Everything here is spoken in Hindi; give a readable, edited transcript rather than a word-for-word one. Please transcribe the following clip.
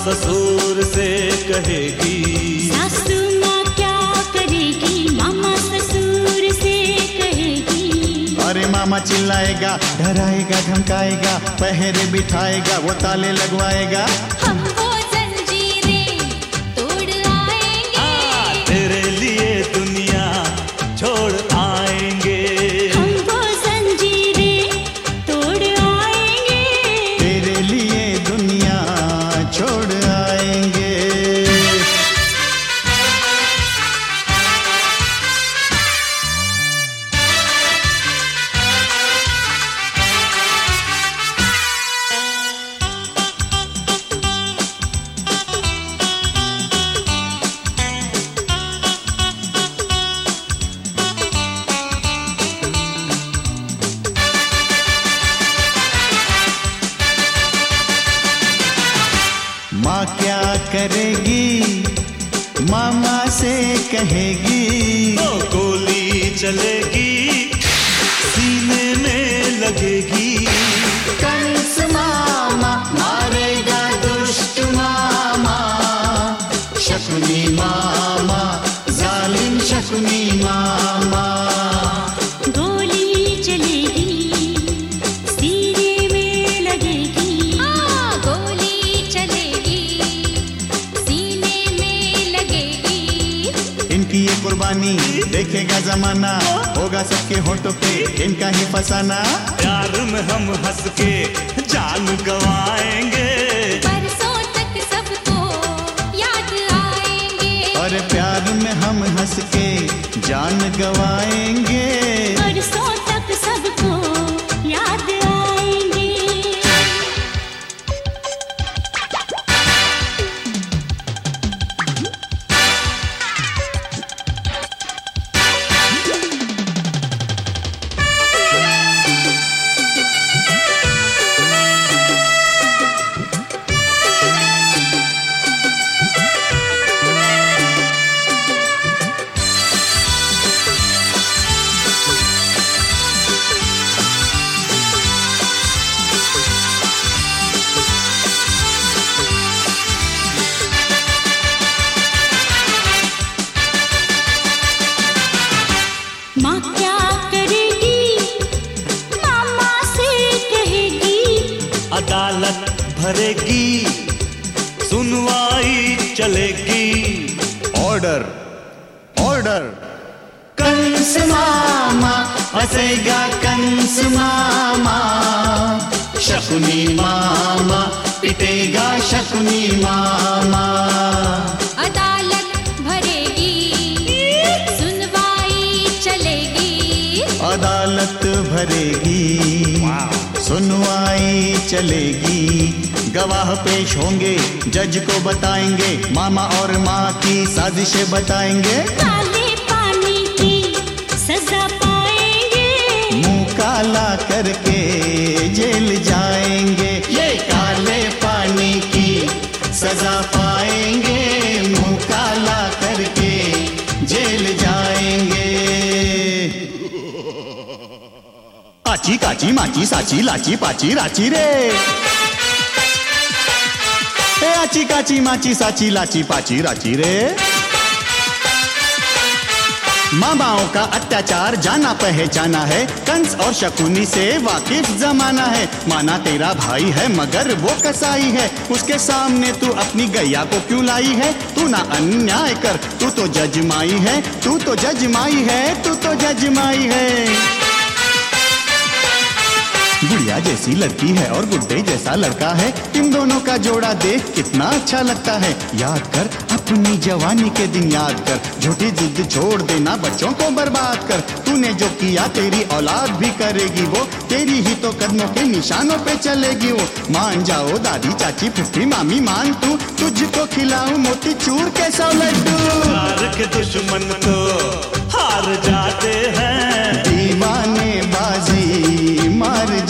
ससुर से कहेगी, सासू माँ क्या करेगी, मामा ससुर से कहेगी। अरे मामा चिल्लाएगा, डराएगा, धमकाएगा, पहरे बिठाएगा, वो ताले लगवाएगा। हम वो जंजीरें तोड़ आएंगे, तेरे लिए दुनिया छोड़ आएंगे। हम वो जंजीरें तोड़ आएंगे, तेरे लिए दुनिया छोड़ आएंगे। माँ क्या करेगी, मामा से कहेगी, तो गोली चलेगी, सीने में लगेगी। कंस मामा मारेगा दुष्ट मामा, शकुनी मामा, जालिम शकुनी मामा। गोली चलेगी, सीने में लगेगी। हाँ, गोली चलेगी, सीने में लगेगी। इनकी ये कुर्बानी देखेगा जमाना, होगा सबके होठों पे इनका ही फसाना। प्यार में हम हंस के जान गवाएंगे, बरसों तक सबको याद आएंगे। और प्यार में हम हंस के जान गवाएंगे। बरसों तक सबको याद आएंगे। माँ क्या करेगी, मामा से कहेगी। अदालत भरेगी, सुनवाई चलेगी। Order, order. कंस मामा हंसेगा, कंस मामा, शकुनी मामा पिटेगा, शकुनी मामा। अदालत भरेगी, सुनवाई चलेगी। अदालत भरेगी, सुनवाई चलेगी। गवाह पेश होंगे, जज को बताएंगे, मामा और माँ की साजिशें बताएंगे। काले पानी की सजा पाएंगे, मुंह काला करके जेल जाएंगे। ये काले पानी की सजा पाएंगे, मुंह काला करके जेल जाएंगे। आची काची माची साची लाची पाची राची रे। ए आची काची माची साची लाची पाची राची रे। मामाओं का अत्याचार जाना पहचाना है, कंस और शकुनी से वाकिफ जमाना है। माना तेरा भाई है मगर वो कसाई है, उसके सामने तू अपनी गैया को क्यों लाई है। तू ना अन्याय कर, तू तो जजमाई है, तू तो जजमाई है, तू तो जजमाई है। गुड़िया जैसी लड़की है और गुड्डे जैसा लड़का है, इन दोनों का जोड़ा देख कितना अच्छा लगता है। याद कर अपनी जवानी के दिन, याद कर झूठी जिद छोड़ देना, बच्चों को बर्बाद कर। तूने जो किया तेरी औलाद भी करेगी वो, तेरी ही तो कदमों के निशानों पे चलेगी वो। मान जाओ दादी चाची फुफी मामी मान तू, तुझको खिलाऊं मोती चूर के 100 लड्डू। प्यार के दुश्मन तो हार जाते हैं, दीवाने बाजी मार